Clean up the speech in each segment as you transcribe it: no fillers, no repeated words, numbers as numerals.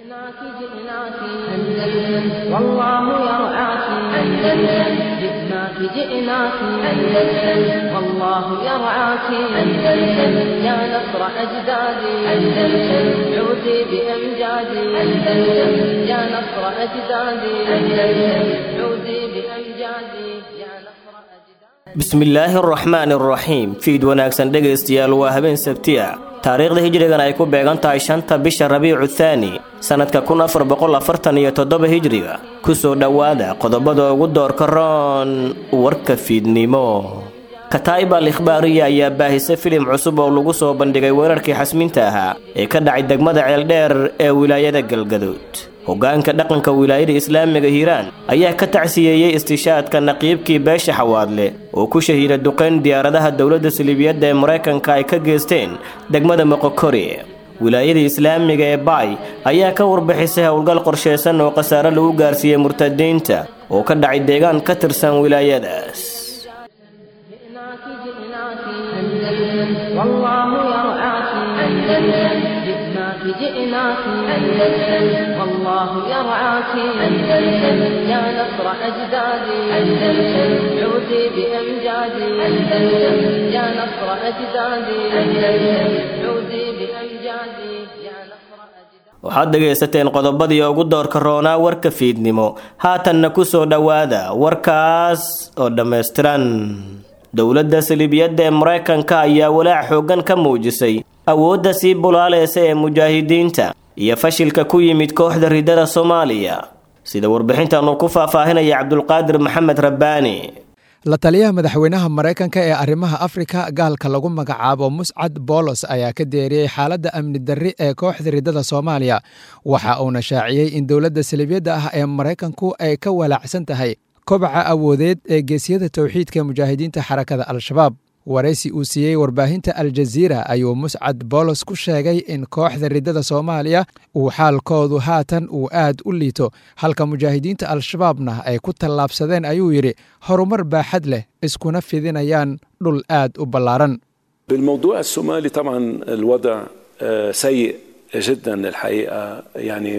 جئناك أندلس والله يرعاك أندلس جئناك جئناك أندلس والله يرعاك أندلس يا نصر أجدادي أندلس عودي بأمجادي أندلس يا نصر أجدادي أندلس عودي بأمجادي يا نصر أجدادي بسم الله الرحمن الرحيم فيد wanaagsan dhageystayaal waa habeen sabti ah taariikhda hijrigan ay ku beegan tahay 5ta bisha Rabiicu Thaani sanadka 1447 hijriga ku soo dhawaada qodobada ugu doorka roon warka fiidnimo Kataib al-Ikhbaariya ayaa baahisay filim cusub oo lagu soo bandhigay weerarkii xasminta ahaa ee ka dhacay degmada Ceeldheer ee wilaayada Galgaduud hogaanka dhaqanka wilaayada Islaamiga Hiiraan ayaa ka tacsiyeeyay istishaadka naqiibkii beesha Xawaadle oo ku shahiiday duqeyn diyaaradaha dawladda Siliibiyadda ee Mareykanka ay ka geysteen degmada Moqokori wilaayada Islaamiga ee Baay ayaa ka warbixisay howlgal qorsheysan oo qasaare lagu gaarsiiyay murtadiinta oo ka dhacay deegaan ka tirsan wilaayadaas والله يرعاك أندلس جئناك جئناك أندلس والله يرعاك أندلس يا نصر أجدادي أندلس عودي بأمجادي أندلس يا نصر أجدادي أندلس عودي بأمجادي يا نصر أجدادي waxaad dhageysateen qodobadii ugu doorka roonaa warka fiidnimo haatanna ku soo dhawaada warkaas oo dhameystiran dawladda Siliibiyadda ee Mareykanka ayaa walaac xoogan ka muujisay awoodda sii bulaaleysa ee mujaahidiinta iyo fashilka ku yimid kooxda ridada Soomaaliya sida warbixintan uu ku faahfaahinaya Cabdulqaadir Maxamed Rabbaani la taliyaha madaxweynaha Mareykanka ee arrimaha Afrika gaalka lagu magacaabo Muscad Bolos ayaa ka deeriyay xaaladda amni darri ee kooxda ridada Soomaaliya waxa uu shaaciyay in dawladda Siliibiyadda ah ee Mareykanku ay ka walaacsan tahay kobaca awoodeed ee geesiyada tawxiidka mujaahidiinta xarakada al-shabaab wareysi uu siiyey warbaahinta al-jazeera ayuu Muscad Bolos ku sheegay in kooxda ridada Soomaaliya uu xaalkoodu haatan uu aad u liito halka mujaahidiinta al-shabaabna ay ku tallaabsadeen ayuu yiri horumar baaxad leh iskuna fidinayaan dhul aad u ballaaran بالموضوع الصومالي طبعا الوضع سيء جدا الحقيقة يعني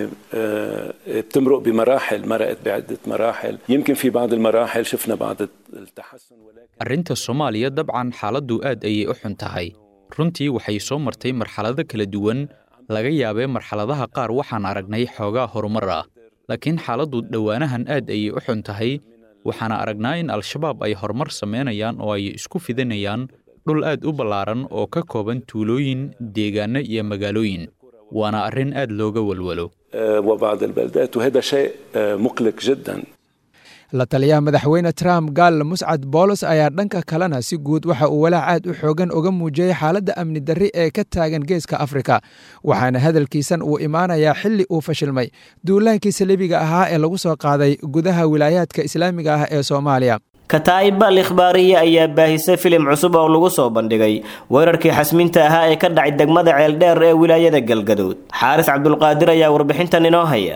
بتمرق بمراحل مرقت بعدة مراحل يمكن في بعض المراحل شفنا بعض التحسن ولكن arrinta Soomaaliya dabcan xaaladdu aad ayay u xun tahay runtii waxay soo martay marxalado kala duwan laga yaabay marxaladaha qaar waxaan aragnay xoogaa horumar ah laakiin xaaladdu dhawaanahan aad ayay u xun tahay waxaan aragnaa in al-shabaab ay horumar sameynayaan oo ay isku fidinayaan dhul aad u ballaaran oo ka kooban tuulooyin deegaano iyo magaalooyin وانا arrin aad looga walwalo وبعض البلدات وهذا شيء مقلق جدا la taliyaha madaxweyne Trump gaal Muscad Bolos ayaa dhanka kalena si guud waxa uu walaac aad u xoogan uga muujiyay xaaladda amni darri ee ka taagan geeska Afrika waxaana hadalkiisan uu imaanayaa xilli uu fashilmay duulaankii Saliibiga ahaa ee lagu soo qaaday gudaha wilaayadka Islaamiga ah ee Soomaaliya Kataib al-Ikhbaariya ayaa baahisay filim cusub oo lagu soo bandhigay weerarkii xasminta ahaa ee ka dhacay degmada Ceeldheer ee wilaayada Galgaduud Xaaris Cabdulqaadir ayaa warbixintan inoo haya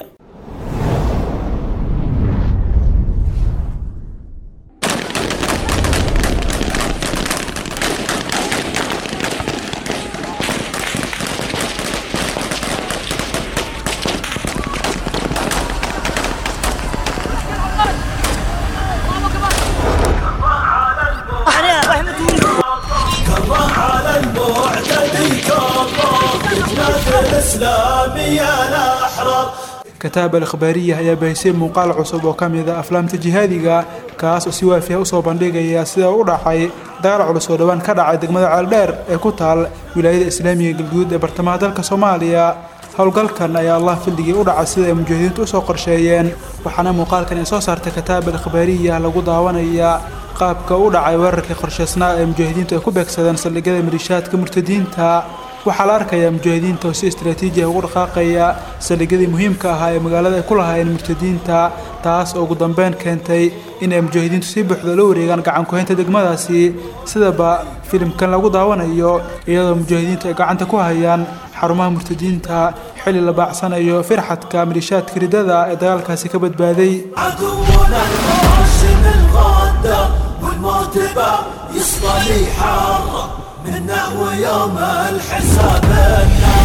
كتاب الإخبارية هي بيسير مقال عصب وكاميدا أفلام تجهادية كاس وسوا فيها أصوب بندقية سيدا وضحي دار على سودوان كدعا دقمدا عالدير كوتال ولاية الإسلامية قلقود برتمها دالك صوماليا howlgalkan ayaa Allah fildigii u dhacay sida ay mujaahidiintu u soo qorsheeyeen waxaana muuqaalkan ay soo saartay kitaab al-ikhbaariya lagu daawanaya qaabka u dhacay weerarkii qorsheysnaa ee mujaahidiintu ay ku beegsadeen saldhigyada milishaadka murtadiinta waxaa la arkayaa mujaahidiinta oo si istiraatiiji ah ugu dhaqaaqaya saldhigyadii muhiimka ahaa ee magaalada ay ku lahaayeen murtadiinta taas oo ugu dambeyn keentay in ay mujaahidiintu si buuxda loo wareegaan gacan ku haynta degmadaasi sidaba filimkan lagu daawanayo iyadoo mujaahidiintu ay gacanta ku hayaan xarumaha murtadiinta xilli la baacsanayo firxadka milishaadka ridada ee dagaalkaasi ka badbaaday عدونا القاسم الغدار والمرتبة يصطلي حار منا ويوم الحساب النار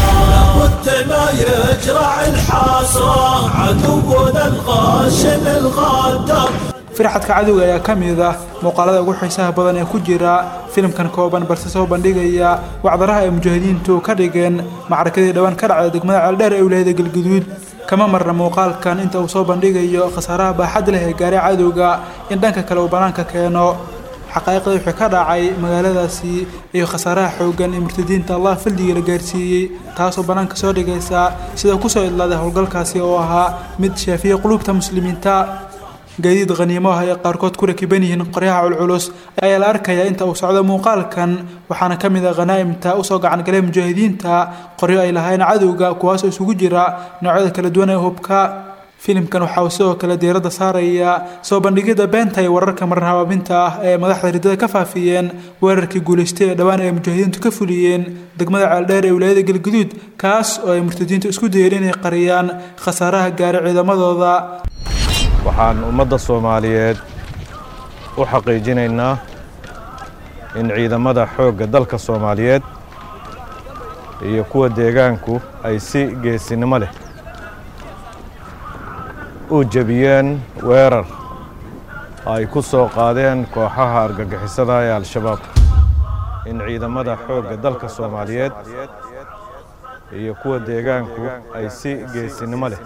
لابد ما يجرع الحاصى عدونا الغاشم الغدار. firxadka cadowga ayaa ka mid ah muuqaalada ugu xiisaha badan ee ku jira filimkan kooban balse soo bandhigaya wacdaraha ay mujaahidiintu ka dhigeen macrakadii dhawaan ka dhacday degmada Ceeldheer ee wilaayada Galgaduud. kama marna muuqaalkan inta uu soo bandhigayo khasaaraha baaxad leh ee gaaray cadowga in dhanka kale uu banaanka keeno xaqaa'iqda wixii ka dhacay magaaladaasi iyo khasaaraha xoogan ee murtadiinta Allah fildiga la gaarsiiyay taasoo banaanka soo dhigaysa sida ku soo idlaaday howlgalkaasi oo ahaa mid shaafiye qulubta muslimiinta. gaadiid qaniimo ah ee qaarkood ku rakiban yihiin qoryaha culculus ayaa la arkayaa inta uu socdo muuqaalkan waxaana ka mid ah qanaa'imta u soo gacan galay mujaahidiinta qoryo ay lahayn cadowga kuwaas oo isugu jira noocyada kala duwan ee hubka. filimkan waxa uu sidoo kale diiradda saaraya soo bandhigida beenta iyo wararka marhabaabinta ah ee madaxda ridada ka faafiyeen weerarkii guuleystay ee dhawaan ay mujaahidiintu ka fuliyeen degmada Ceeldheer ee wilaayada Galgaduud kaas oo ay murtadiintu isku dayeen inay qariyaan khasaaraha gaaray ciidamadooda. waxaan ummadda Soomaaliyeed u xaqiijinaynaa in ciidamada xoogga dalka Soomaaliyeed iyo kuwa deegaanku ay si geesinimo leh u jabiyeen weerar ay ku soo qaadeen kooxaha argagixisada ee Al-Shabaab. in ciidamada xoogga dalka Soomaaliyeed iyo kuwa deegaanku ay si geesinimo leh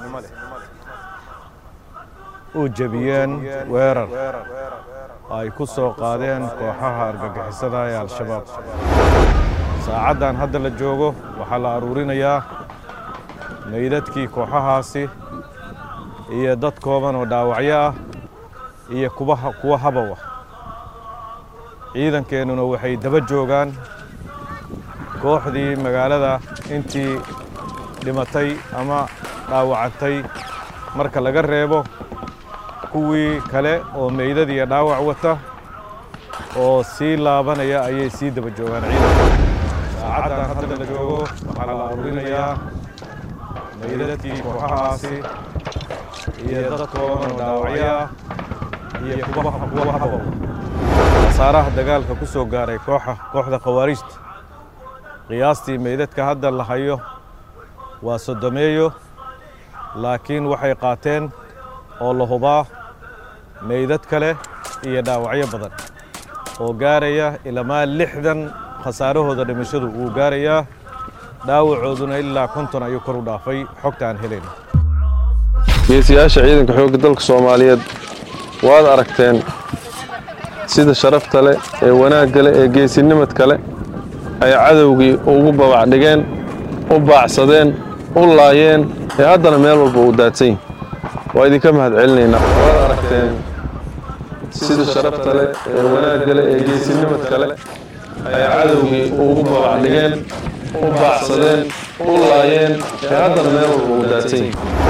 u jabiyeen weerar ay ku soo qaadeen kooxaha argagixisada ee Al-Shabaab. saacadan hadda la joogo waxaa la aruurinayaa meydadkii kooxahaasi iyo dad kooban oo dhaawacyo ah iyo kuwa habow ah. ciidankeenuna waxay daba joogaan kooxdii magaalada intii dhimatay ama dhaawacantay marka laga reebo kuwii kale oo meydad iyo dhaawac wata oo sii laabanaya ayay sii daba joogaan ciidanka. saacadan hadda la joogo waxaa la aruurinayaa meydadkii kooxahaasi iyo dad kooban oo dhaawacyo ah iyo kuwa habow. khasaaraha dagaalka ku soo gaaray kooxda khawaarijta qiyaastii meydadka hadda la hayo waa 30 laakiin waxay qaateen oo la hubaa meydad kale iyo dhaawacyo badan oo gaaraya ilaa 60 khasaarahooda dhimashadu uu gaarayaa dhaawacooduna ilaa 50 ayuu kor u dhaafay xogta aan helayno. geesiyaasha ciidanka xoogga dalka Soomaaliyeed waad aragteen sida sharafta leh ee wanaagga leh ee geesinimada leh ay cadowgii ugu babac dhigeen u baacsadeen u laayeen ee haddana meel walba u daadsan waa idinka mahadcelinaynaa. waad aragteen sida sharafta leh ee wanaagga leh ee geesinimada leh ay cadowgii ugu babac dhigeen u baacsadeen u laayeen ee haddana meel walba u daadsan.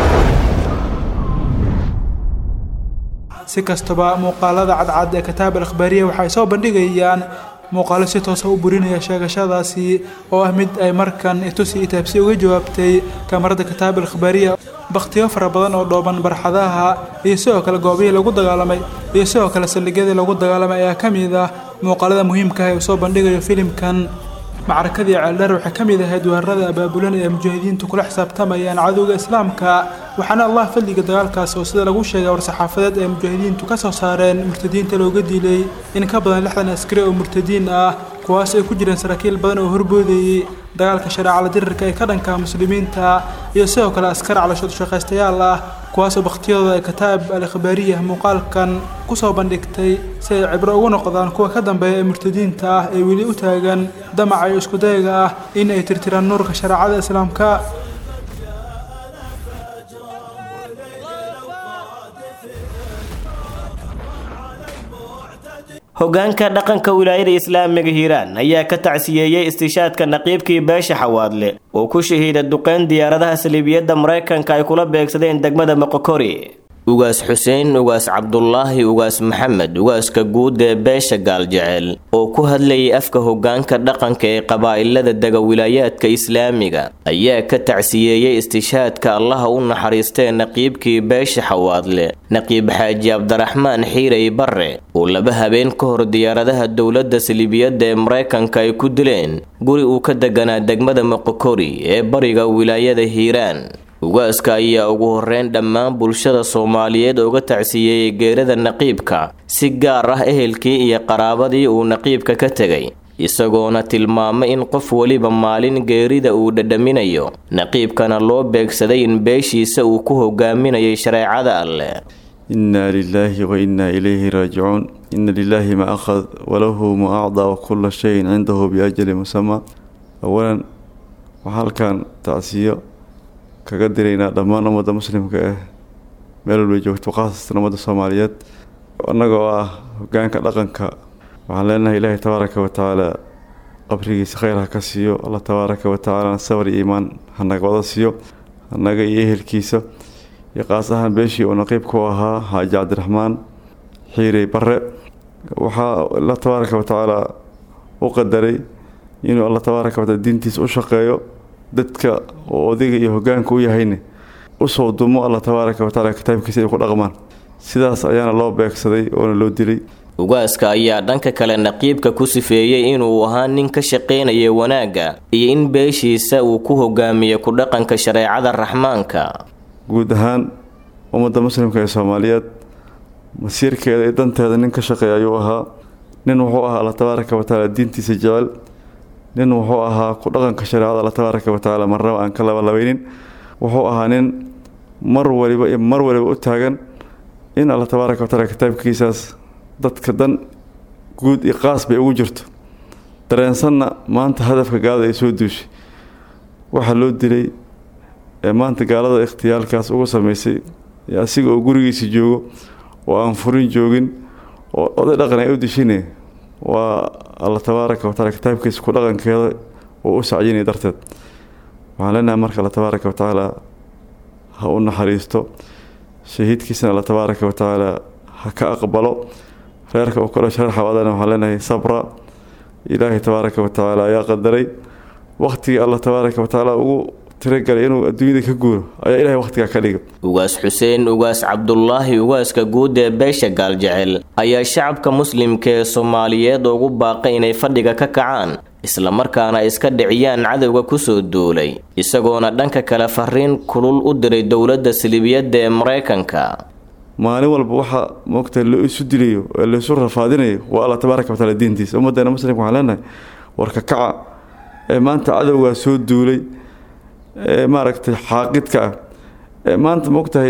si kastaba muuqaalada cadcad ee kitaab al-akhbaariya waxay soo bandhigayaan muuqaalo si toos ah u burinaya sheegashadaasi oo ah mid ay markan itusi itaabsi uga jawaabtay kamarada kitaab al-akhbaariya. bakhtiyo fara badan oo dhooban barxadaha iyo sidoo kale goobihii lagu dagaalamay iyo sidoo kale saldhigyadii lagu dagaalamay ayaa ka mid ah muuqaalada muhiimka ah ee soo bandhigayo filimkan. macrakadii Ceeldheer waxay ka mid ahayd weerarada abaabulan ee mujaahidiintu kula xisaabtamayaan cadowga islaamka waxaana Allah fadliga dagaalkaas oo sida lagu sheegay war-saxaafadeed ee mujaahidiintu ka soo saareen murtadiinta looga dilay in ka badan 60 askari oo murtadiin ah kuwaas ay ku jireen saraakiil badan oo horboodayay dagaalka shariicada dirirka ee ka dhanka muslimiinta iyo sidoo kale askar calooshood shaqaystayaal ah kuwaas oo bakhtiyada ay kitaab al-akhbaariya muuqaalkan ku soo bandhigtay si ay cibro ugu noqdaan kuwa ka dambeeya ee murtadiinta ah ee weli u taagan damaca iyo isku dayga ah in ay tirtiraan nuurka shariicada islaamka. hoggaanka dhaqanka wilaayada islaamiga Hiiraan ayaa ka tacsiyeeyay istishaadka naqiibkii beesha Xawaadle oo ku shahiiday duqeyn diyaaradaha saliibiyada Mareykanka ay kula beegsadeen degmada Moqokori. ugaas xuseen ugaas cabdulaahi ugaas maxamed ugaaska guud ee beesha gaaljecel oo ku hadlayay afka hoggaanka dhaqanka ee qabaa'ilada dega wilaayaadka islaamiga ayaa ka tacsiyeeyey istishaadka allaha u naxariistee naqiibkii beesha xawaadle naqiib xaaji cabdiraxmaan xiirey barre oo 2 habeen ka hor diyaaradaha dowladda salibiyadda ee maraykanka ay ku dileen guri uu ka deganaa degmada moqokori ee bariga wilaayada hiiraan ugaaska ayaa ugu horeyn dhammaan bulshada Soomaaliyeed uga tacsiyeeyay geerida naqiibka si gaar ah ehelkii iyo qaraabadii uu naqiibka ka tagay isagoona tilmaamay in qof waliba maalin geerida uu dhadhaminayo naqiibkana loo beegsaday in beeshiisa uu ku hogaaminayay shareecada Alle. إنا لله وإنا إليه راجعون إن لله ما أخذ وله ما أعطى وكل شيء عنده بأجل مسمى. أولا وحال كان تعسيه كقدرنا دمان أمد مسلم ميل الوجوه قاصة أمد الصوماليات وأنقوا كان كلقنك وعلينا إلهي تبارك وتعالى قبره خيرها كسيو الله تبارك وتعالى صبر إيمان هنقوا ضسيو هنقوا إيه الكيسة يقاسها بيشي ونقيب كوها حاج عبد الرحمن حيري برق وحا الله تبارك وتعالى وقدري إنه الله تبارك وتعالى دينتيس أشقايو dadka odayga iyo hoggaanka u yahayna u soo dumo Allah tabaaraka wa taala kitaabkiisa ay ku dhaqmaan sidaas ayaana loo beegsaday oo loo dilay ugaaska ayaa dhanka kale naqiibka ku sifeeyay inuu ahaa nin ka shaqeynaya wanaaga iyo in beeshiisa uu ku hogaamiyo ku dhaqanka shareecada Raxmaanka guud ahaan ummadda muslimka ee Soomaaliyeed masiirkeeda iyo danteeda nin ka shaqeeya ayuu ahaa nin wuxuu ahaa Allah tabaaraka wa taala diintiisa jecel nin wuxuu ahaa ku dhaqanka shareecada Allah tabaaraka wa taala marnaba aan ka labaynin wuxuu ahaa nin mar waliba u taagan in Allah tabaaraka wa taala kitaabkiisaas dadka dan guud iyo qaas bay ugu jirto dareensanna maanta hadafka gaalada ay soo duushay waxa loo dilay maanta gaalada ikhtiyaalkaas ugu sameysay asiga oo gurigiisa joogo oo aan furin joogin oo oday dhaqan ay u dishinay waa Allah tabaaraka wa taala kitaabkiisa ku dhaqankeeda oo u sacayinay darteed waxaan leenahay marka Allah tabaaraka wa taala ha u naxariisto shahiidkiisana Allah tabaaraka wa taala ha ka aqbalo reerka oo kala sharxa wadana waxaan leenahay sabra ilaahi tabaaraka wa taala ayaa qadaray waqtiga Allah tabaaraka wa taala ugu tiragalay inuu adduunyada ka guuro ayaa ilaahay waqtiga ka dhigay ugaas xuseen ugaas cabdulaahi ugaaska guud ee beesha gaaljecel ayaa shacabka muslimka ee Soomaaliyeed ugu baaqay inay fadhiga ka kacaan isla markaana iska dhiciyaan cadawga ku soo duulay isagoona dhanka kale fariin kulul u diray dowladda salibiyadda ee Mareykanka maalin walba waxa moogtay la isu dilayo ee la isu rafaadinayo waa Allah tabaaraka wa taala diintiisa ummadda muslimka waxaan leenahay warka kaca ee maanta cadawga soo duulay maaragtay xaaqidka maanta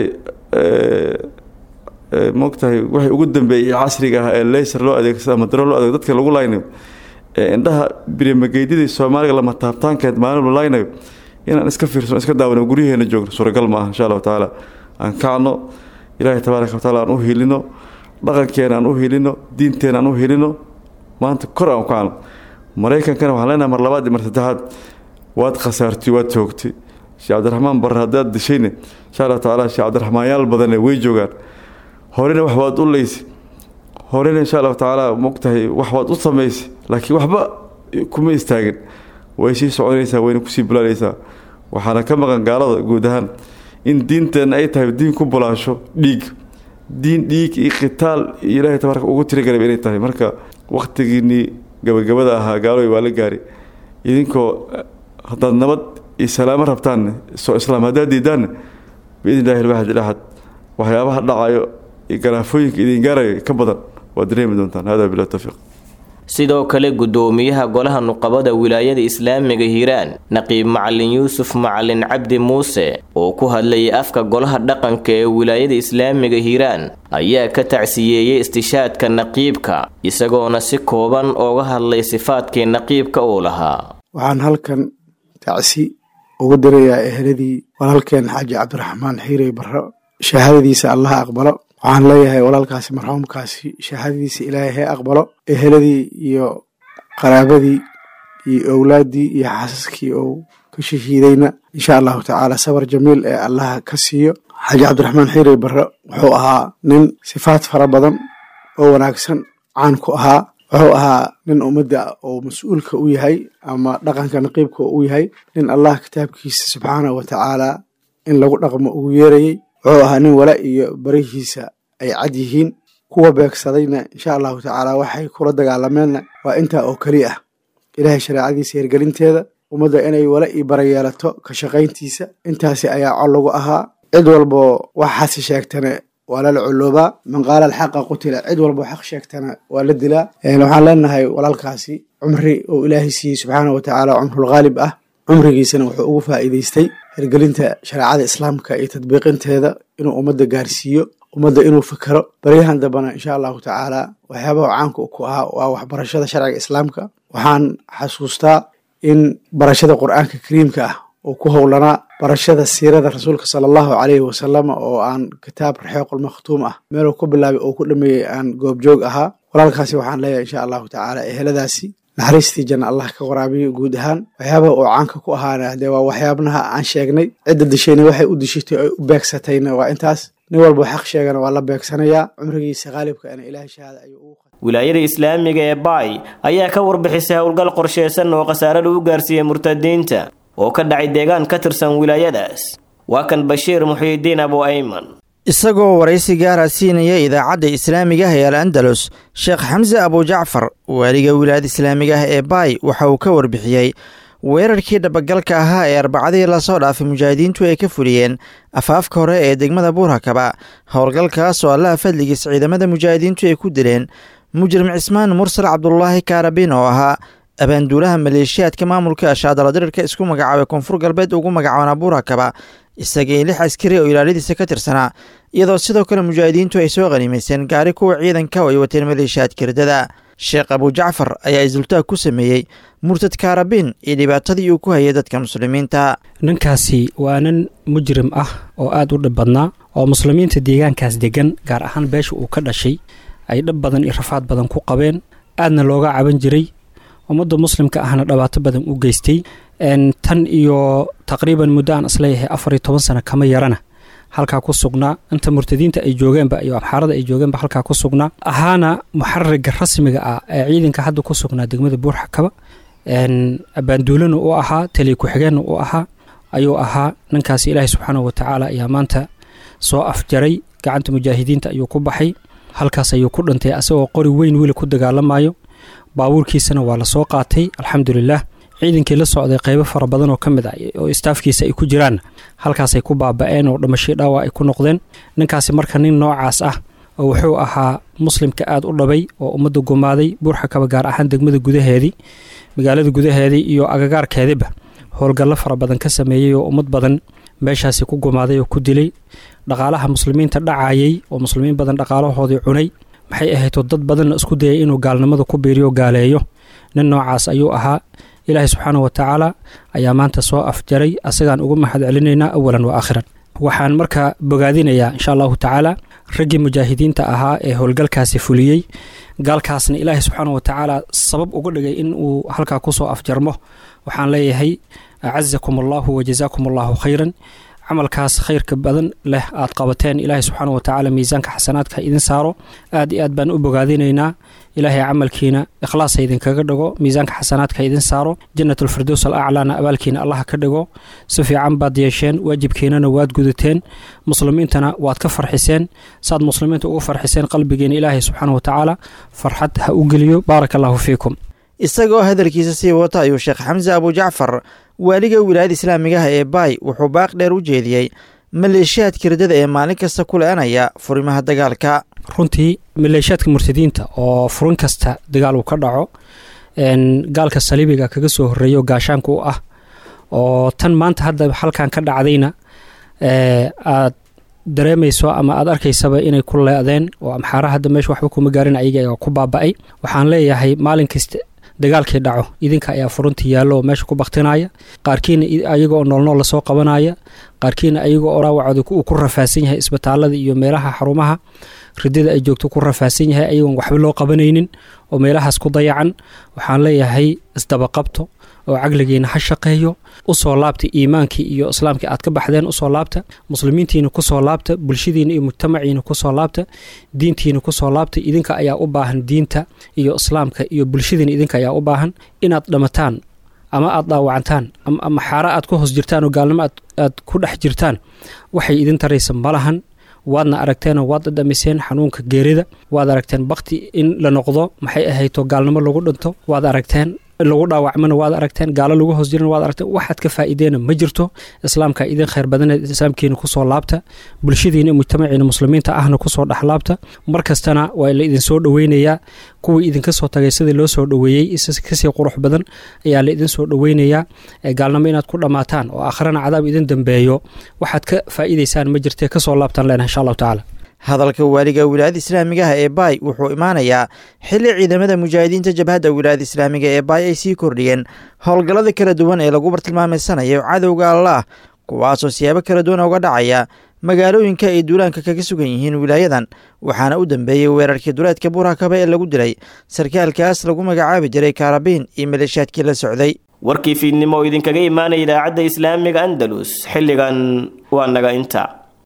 moogtahay waxay ugu dambeeyay casriga ah ee laser loo adeegsado ama daro loo adeegsado dadka lagu laynayo indhaha birimageydida Soomaaliga lama taabtaankeed maalin la laynayo inaan iska fiirsano iska daawano gurigeena joogno suuragal ma aha insha Allah taala aan kacno ilaahay tabaaraka wa taala aan u helino dhaqankeena aan u helino diinteena aan u helino maanta kor aan kacno Mareykankana waxaan leenahay mar labaad mar saddexaad waad khasaartay waad toogtay Sheekh Cabdiraxmaan Barre hadaad dishayna insha Allah taala Sheekh Cabdiraxmaan yaal badan way joogaan horena wax waad u leysay horena insha Allah taala moogtahay wax waad u sameysay laakiin waxba kuma istaagin way sii soconaysaa wayna ku sii bulaalaysaa waxaana ka maqan gaalada guud ahaan in diinteena ay tahay diin ku bulaasho dhiig iyo qitaal ilaahay tabaaraka ugu tirigalay inay tahay marka waqtigiini gabagabada ahaa gaalooy waa la gaari idinkoo haddaad nabad iyo salaamo rabtaan soo islaam haddaad diidaan biidnillaahi alwaxid alahad waxyaabaha dhacayo iyo garaafooyinka idin gaarayo ka badan waad dareemi doontaan hada bilaa tawfiiq sidoo kale gudoomiyaha golaha nuqabada wilaayada islaamiga Hiiraan naqiib macallin Yuusuf macallin Cabdi Muuse oo ku hadlay afka golaha dhaqanka ee wilaayada islaamiga Hiiraan ayaa ka tacsiyeeyay istishaadka naqiibka isagoona si kooban uga hadlay sifaadkii naqiibka uu lahaa waxaan halkan tacsi ugu dirayaa ehladii walaalkeen xaaji Cabdiraxmaan Xiirey Barre shahaadadiisa Allah aqbalo waxaan leeyahay walaalkaasi marxuumkaasi shahaadadiisa ilaahay aqbalo ehladii iyo qaraabadii iyo awlaadii iyo xaasaskii oo ka shahiidayna insha Allah taala sabar jamiil ee Allah ka siiyo xaaji cabdiraxmaan xiirey barre wuxuu ahaa nin sifaad fara badan oo wanaagsan caan ku ahaa. wuxuu ahaa nin ummadda oo mas-uulka u yahay ama dhaqanka naqiibka u yahay, nin allah kitaabkiisa subxaanahu watacaala in lagu dhaqmo ugu yeerayey. wuxuu ahaa nin wala iyo barihiisa ay cad yihiin. kuwa beegsadayna insha allahu tacaala waxay kula dagaalameenna waa intaa oo keliya ah, ilaahay shareecadiisa hirgelinteeda, ummadda inay wala ii bara yeelato ka shaqayntiisa. intaasi ayaa col lagu ahaa. cid walbo waxaasi sheegtana waa lala coloobaa. man qaala alxaqa qutila, cid walbo xaq sheegtana waa la dilaa. waxaan leenahay walaalkaasi cumri oo ilaahay siiyey subxaanahu watacaala, cumrulghaalib ah. cumrigiisana wuxuu ugu faa'iidaystay hirgelinta shareecada islaamka iyo tadbiiqinteeda, inuu ummadda gaarsiiyo, ummadda inuu fikero. baryahan dambana insha allahu tacaala waxyaabaha caanka ku ahaa waa waxbarashada sharciga islaamka. waxaan xasuustaa in barashada qur'aanka kariimka ah oo ku howlanaa, barashada siirada rasuulka sala allahu calayhi wasalam oo aan kitaab raxiiqul makhtuum ah meeluu ku bilaabay oo ku dhameeyey aan goobjoog ahaa. walaalkaasi waxaan leeyahay insha allahu tacaala eheladaasi naxariistii janna allah ka waraabiyo. guud ahaan waxyaabaha oo caanka ku ahaana dee waa waxyaabaha aan sheegnay. cidda dishayna waxay u dishatay oo u beegsatayna waa intaas. nin walba xaq sheegana waa la beegsanayaa. cumrigiisa qaalibka ana ilaahay shahaada ayuu ugu wilaayada islaamiga ee baay ayaa ka warbixisay howlgal qorsheysan oo khasaare lagu gaarsiiyey murtadiinta oo ka dhacay deegaan ka tirsan wilaayadaas. waa kan Bashiir Muxiidiin Abu Ayman. isagoo waraysi gaara siinaya idaacadda islaamiga ah ee al-Andalus, Sheekh Xamse Abu Jacfar, waaliga wilaayada islaamiga ah ee baay, waxa uu ka warbixiyey weerarkii dhabagalka ahaa ee arbacadii lasoo dhaafay mujaahidiintu ay ka fuliyeen afaafka hore ee degmada Buurhakaba. howlgalkaas oo allaha fadligiisa ciidamada mujaahidiintu ay ku dileen mujrim Cismaan Mursal Cabdullaahi Kaarabin oo ahaa abaanduulaha maleeshiyaadka maamulka ashaadala dirirka isku magacaabay koonfur galbeed ugu magacaabana Buurhakaba, isagii 6 askari oo ilaaladiisa ka tirsanaa, iyadoo sidoo kale mujaahidiintu ay soo qaniimayseen gaari kuwa ciidanka oo ay wateen maleeshiyaadka ridada. Sheekh Abu Jacfar ayaa isdultaag ku sameeyey murtad Kaarabin iyo dhibaatadii uu ku hayay dadka muslimiinta. ninkaasi waa nin mujrim ah oo aad u dhib badnaa, oo muslimiinta deegaankaas degan gaar ahaan beesha uu ka dhashay ay dhib badan iyo rafaad badan ku qabeen, aadna looga caban jiray. ummadda muslimka ahna dhibaato badan u geystay. tan iyo taqriiban muddo aan isleeyahay 14 sano kama yarana halkaa ku sugnaa. inta murtadiinta ay joogeenba iyo abxaarada ay joogeenba halkaa ku sugnaa, ahaana muxarriga rasmiga ah ee ciidanka hadda ku sugnaa degmada Buurhakaba. abaanduulana u ahaa, taliye ku-xigeenna u ahaa ayuu ahaa. ninkaasi ilaahay subxaanahu watacaala ayaa maanta soo afjaray, gacanta mujaahidiinta ayuu ku baxay. halkaas ayuu ku dhintay asagoo qori weyn weli ku dagaalamayo. baabuurkiisana waa la soo qaatay alxamdulilah. ciidankii la socday qaybo fara badan oo ka mid ah oo istaafkiisa ay ku jiraan halkaasay ku baaba'een oo dhamashay dhaawac ay ku noqdeen. ninkaasi marka nin noocaas ah oo wuxuu ahaa muslimka aad u dhabay oo ummadda gumaaday. Buurhakaba gaar ahaan degmada gudaheedii, magaalada gudaheedii iyo agagaarkeediba howlgallo fara badan ka sameeyey oo ummad badan meeshaasi ku gumaaday oo ku dilay. dhaqaalaha muslimiinta dhacayay oo muslimiin badan dhaqaalahoodii cunay, maxay ahayd dad badanna isku dayay inuu gaalnimada ku biiriyo gaaleeyo. nin noocaas ayuu ahaa. ilaahay subxaanahu watacaala ayaa maanta soo afjaray, asagaan ugu mahad celinaynaa awalan wa aakhiran. waxaan markaa bogaadinayaa insha allahu tacaala raggii mujaahidiinta ahaa ee howlgalkaasi fuliyey. gaalkaasna ilaahay subxaanahu watacaala sabab uga dhigay in uu halkaa ku soo afjarmo. waxaan leeyahay acazakum allahu wajazaakum allahu khayran. camalkaas khayrka badan leh aad qabateen, ilaahay subxaanahu watacaala miisaanka xasanaadka idin saaro. aad iyo aad baan u bogaadinaynaa. ilaahay camalkiina ikhlaasa idinkaga dhigo, miisaanka xasanaadka idin saaro. jannatulfirdows alaclaana abaalkiina allah ka dhigo. si fiican baad yeesheen, waajibkiinana waad gudateen, muslimiintana waad ka farxiseen. saad muslimiinta ugu farxiseen qalbigiina ilaahay subxaanahu watacaala farxad ha u geliyo. baaraka allahu fiikum. isagoo hadalkiisa sii wata ayuu Sheekh Xamse Abu Jacfar, waaliga wilaayada islaamiga ah ee baay, wuxuu baaq dheer u jeediyey maleeshiyaadka ridada ee maalin kasta ku leenaya furimaha dagaalka. runtii maleeshiyaadka murtadiinta oo furin kasta dagaal uu ka dhaco, gaalka saliibiga kaga soo horeeyo gaashaanka u ah, oo tan maanta hadda halkan ka dhacdayna aad dareemayso ama aad arkaysaba inay ku leedeen oo amxaara hadda meesha waxba kuma gaarin, ayaga ku baaba'ay. waxaan leeyahay maalin kasta dagaalkii dhaco idinka ayaa furunta yaallo oo meesha ku baktinaya. qaarkiina ayaga oo noolnool lasoo qabanaya, qaarkiina ayaga oo dhaawacooda uu ku rafaasan yahay isbitaalada iyo meelaha xarumaha ridada ay joogto ku rafaasan yahay, ayagoon waxba loo qabanaynin oo meelahaas ku dayacan. waxaan leeyahay isdabaqabto oo caqligiina ha shaqeeyo usoo laabta iimaankii iyo islaamkii aad ka baxdeen usoo laabta muslimiintiina kusoo laabta bulshadiina iyo mujtamaciina kusoo laabta diintiina kusoo laabta idinka ayaa u baahan diinta iyo islaamka iyo bulshadiina idinka ayaa u baahan inaad dhamataan ama aad dhaawacantaan ama xaara aad ku hoos jirtaan oo gaalnimo aad ku dhex jirtaan waxay idin taraysa malahan waadna aragteenoo waad dhadhamiseen xanuunka geerida waad aragteen bakti in la noqdo maxay ahayto gaalnimo lagu dhinto waad aragteen lagu dhaawacmana waad aragteen gaalo lagu hoos jiran waad aragteen waxaad ka faa'iideena ma jirto islaamka idin khayr badaneed islaamkiina kusoo laabta bulshadiina mujtamaciina muslimiinta ahna kusoo dhexlaabta markastana waa la idin soo dhoweynayaa kuwii idinka soo tagay sidii loo soo dhoweeyey kasii qurux badan ayaa la idin soo dhoweynayaa gaalnimo inaad ku dhammaataan oo akhrana cadaab idin dambeeyo waxaad ka faa'iidaysaan ma jirtee kasoo laabtaan leenahay insha allahu tacaala hadalka waaliga wilaayada islaamiga ah ee baay wuxuu imaanayaa xilli ciidamada mujaahidiinta jabhadda wilaayada islaamiga ee baay ay sii kordhiyeen howlgallada kala duwan ee lagu bartilmaameysanayo cadowga allaah kuwaasoo siyaabo kala duwan uga dhacaya magaalooyinka ay duulaanka kaga sugan yihiin wilaayadan waxaana u dambeeyey weerarkii duleedka buurhakaba ee lagu dilay sarkaalkaas lagu magacaabi jiray kaarabiin iyo maleeshaadkii la socday warkii fiidnimo oo idinkaga imaanaya idaacadda islaamiga andalus xilligan waa naga inta